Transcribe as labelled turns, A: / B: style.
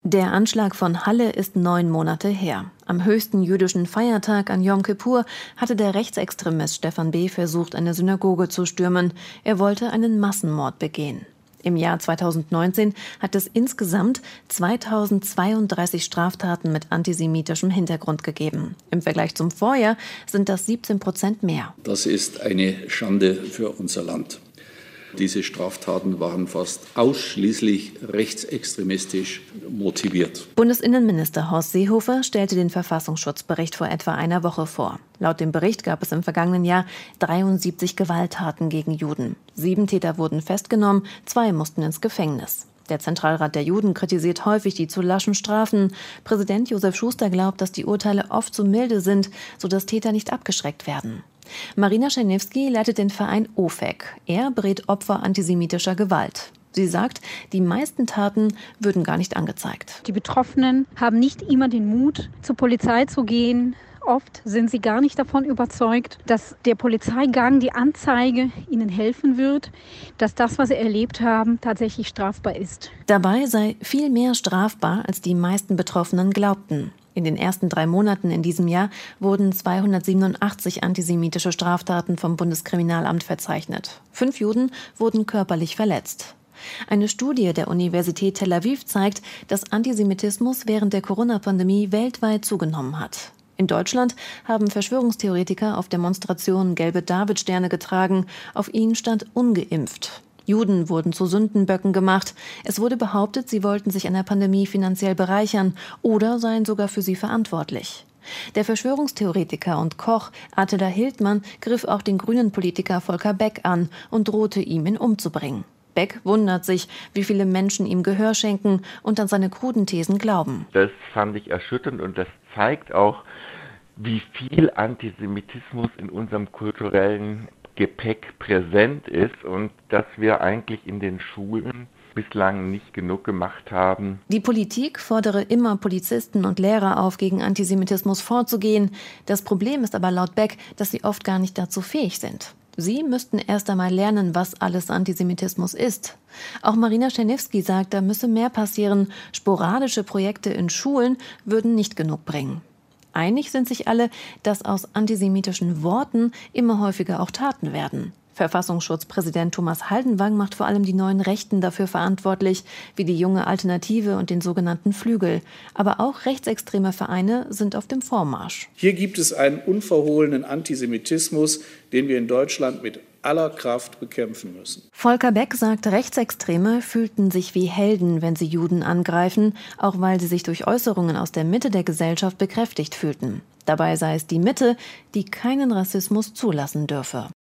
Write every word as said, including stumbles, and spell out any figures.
A: Der Anschlag von Halle ist neun Monate her. Am höchsten jüdischen Feiertag an Jom Kippur hatte der Rechtsextremist Stefan B. versucht, eine Synagoge zu stürmen. Er wollte einen Massenmord begehen. Im Jahr zweitausendneunzehn hat es insgesamt zweitausendzweiunddreißig Straftaten mit antisemitischem Hintergrund gegeben. Im Vergleich zum Vorjahr sind das siebzehn Prozent mehr.
B: Das ist eine Schande für unser Land. Diese Straftaten waren fast ausschließlich rechtsextremistisch motiviert.
A: Bundesinnenminister Horst Seehofer stellte den Verfassungsschutzbericht vor etwa einer Woche vor. Laut dem Bericht gab es im vergangenen Jahr dreiundsiebzig Gewalttaten gegen Juden. Sieben Täter wurden festgenommen, zwei mussten ins Gefängnis. Der Zentralrat der Juden kritisiert häufig die zu laschen Strafen. Präsident Josef Schuster glaubt, dass die Urteile oft zu milde sind, sodass Täter nicht abgeschreckt werden. Marina Czerniewski leitet den Verein O F E C. Er berät Opfer antisemitischer Gewalt. Sie sagt, die meisten Taten würden gar nicht angezeigt.
C: Die Betroffenen haben nicht immer den Mut, zur Polizei zu gehen. Oft sind sie gar nicht davon überzeugt, dass der Polizeigang, die Anzeige ihnen helfen wird, dass das, was sie erlebt haben, tatsächlich strafbar ist.
A: Dabei sei viel mehr strafbar, als die meisten Betroffenen glaubten. In den ersten drei Monaten in diesem Jahr wurden zweihundertsiebenundachtzig antisemitische Straftaten vom Bundeskriminalamt verzeichnet. Fünf Juden wurden körperlich verletzt. Eine Studie der Universität Tel Aviv zeigt, dass Antisemitismus während der Corona-Pandemie weltweit zugenommen hat. In Deutschland haben Verschwörungstheoretiker auf Demonstrationen gelbe Davidsterne getragen. Auf ihnen stand ungeimpft. Juden wurden zu Sündenböcken gemacht. Es wurde behauptet, sie wollten sich an der Pandemie finanziell bereichern oder seien sogar für sie verantwortlich. Der Verschwörungstheoretiker und Koch Attila Hildmann griff auch den grünen Politiker Volker Beck an und drohte ihm, ihn umzubringen. Beck wundert sich, wie viele Menschen ihm Gehör schenken und an seine kruden Thesen glauben.
D: Das fand ich erschütternd und das zeigt auch, wie viel Antisemitismus in unserem kulturellen Gepäck präsent ist und dass wir eigentlich in den Schulen bislang nicht genug gemacht haben.
A: Die Politik fordere immer Polizisten und Lehrer auf, gegen Antisemitismus vorzugehen. Das Problem ist aber laut Beck, dass sie oft gar nicht dazu fähig sind. Sie müssten erst einmal lernen, was alles Antisemitismus ist. Auch Marina Czerniewski sagt, da müsse mehr passieren. Sporadische Projekte in Schulen würden nicht genug bringen. Einig sind sich alle, dass aus antisemitischen Worten immer häufiger auch Taten werden. Verfassungsschutzpräsident Thomas Haldenwang macht vor allem die neuen Rechten dafür verantwortlich, wie die Junge Alternative und den sogenannten Flügel. Aber auch rechtsextreme Vereine sind auf dem Vormarsch.
E: Hier gibt es einen unverhohlenen Antisemitismus, den wir in Deutschland mit aller Kraft bekämpfen müssen.
A: Volker Beck sagt, Rechtsextreme fühlten sich wie Helden, wenn sie Juden angreifen, auch weil sie sich durch Äußerungen aus der Mitte der Gesellschaft bekräftigt fühlten. Dabei sei es die Mitte, die keinen Rassismus zulassen dürfe.